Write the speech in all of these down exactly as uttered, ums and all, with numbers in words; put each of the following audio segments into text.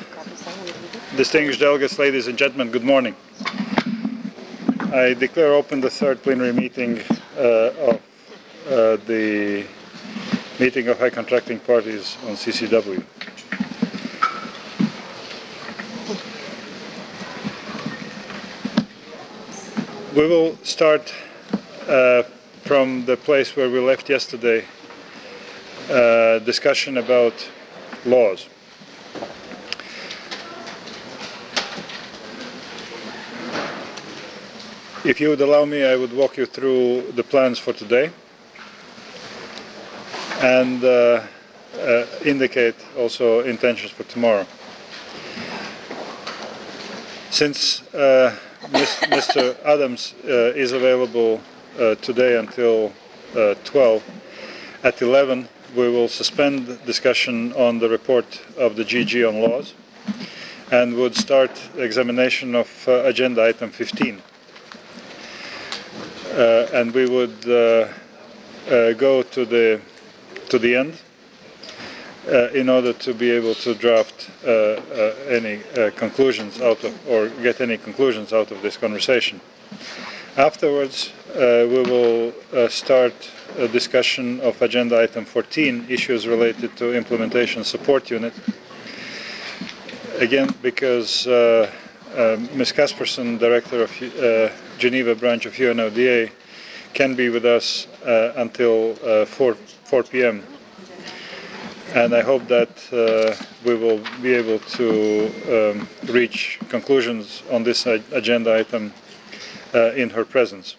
Distinguished delegates, ladies and gentlemen, good morning. I declare open the third plenary meeting uh, of uh, the meeting of high contracting parties on C C W. We will start uh, from the place where we left yesterday, uh, discussion about laws. If you would allow me, I would walk you through the plans for today and uh, uh, indicate also intentions for tomorrow. Since uh, Mister Adams uh, is available uh, today until uh, twelve, at eleven we will suspend discussion on the report of the G G on laws and would start examination of uh, agenda item fifteen. Uh, and we would uh, uh, go to the to the end uh, in order to be able to draft uh, uh, any uh, conclusions out of or get any conclusions out of this conversation. Afterwards, uh, we will uh, start a discussion of agenda item fourteen, issues related to implementation support unit. Again, because uh, uh, Miz Kasperson, director of uh, Geneva branch of U N O D A, can be with us uh, until uh, four p m and I hope that uh, we will be able to um, reach conclusions on this agenda item uh, in her presence.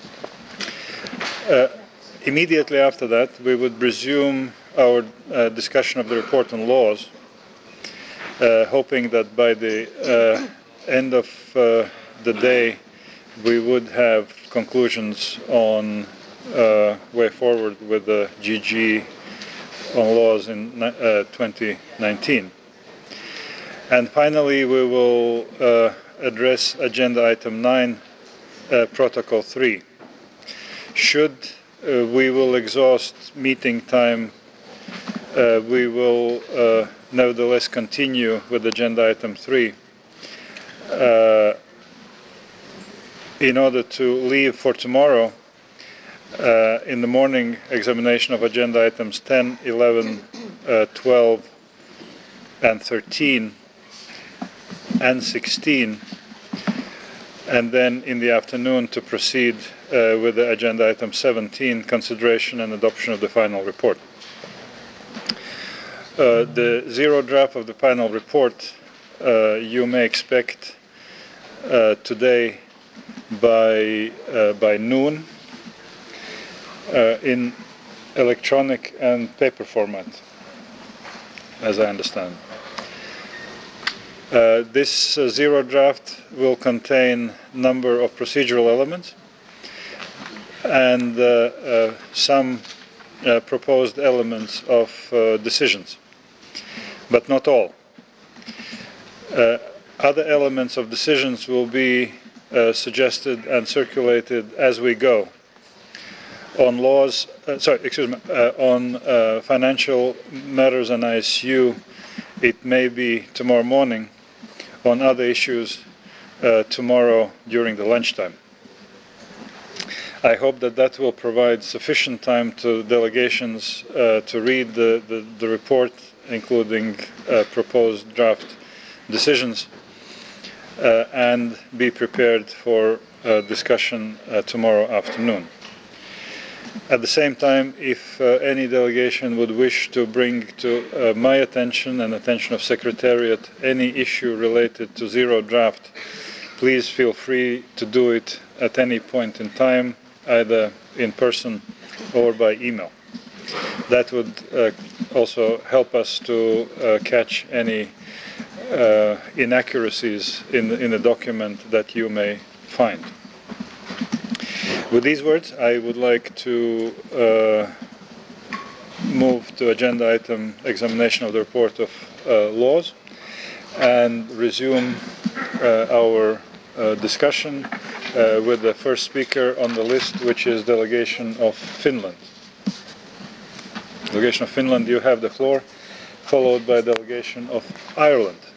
Uh, immediately after that, we would resume our uh, discussion of the report on laws, uh, hoping that by the uh, end of uh, the day we would have conclusions on uh, way forward with the G G on laws in uh, twenty nineteen. And finally, we will uh, address agenda item nine, uh, protocol three. Should uh, we will exhaust meeting time, uh, we will uh, nevertheless continue with agenda item three uh, in order to leave for tomorrow uh, in the morning examination of agenda items ten, eleven, uh, twelve and thirteen and sixteen, and then in the afternoon to proceed uh, with the agenda item seventeen, consideration and adoption of the final report. Uh, the zero draft of the final report uh, you may expect uh, today by uh, by noon uh, in electronic and paper format, as I understand. Uh, this uh, zero draft will contain a number of procedural elements and uh, uh, some uh, proposed elements of uh, decisions, but not all. Uh, other elements of decisions will be uh, suggested and circulated as we go. On laws, uh, sorry, excuse me, uh, on uh, financial matters and I S U, it may be tomorrow morning. On other issues, uh, tomorrow during the lunchtime. I hope that that will provide sufficient time to delegations uh, to read the, the, the report, including uh, proposed draft decisions, uh, and be prepared for uh, discussion uh, tomorrow afternoon. At the same time, if uh, any delegation would wish to bring to uh, my attention and attention of Secretariat any issue related to zero draft, please feel free to do it at any point in time, either in person or by email. That would uh, also help us to uh, catch any uh, inaccuracies in the, in the document that you may find. With these words, I would like to uh, move to agenda item examination of the report of uh, laws and resume uh, our uh, discussion uh, with the first speaker on the list, which is delegation of Finland. Delegation of Finland, you have the floor, followed by delegation of Ireland.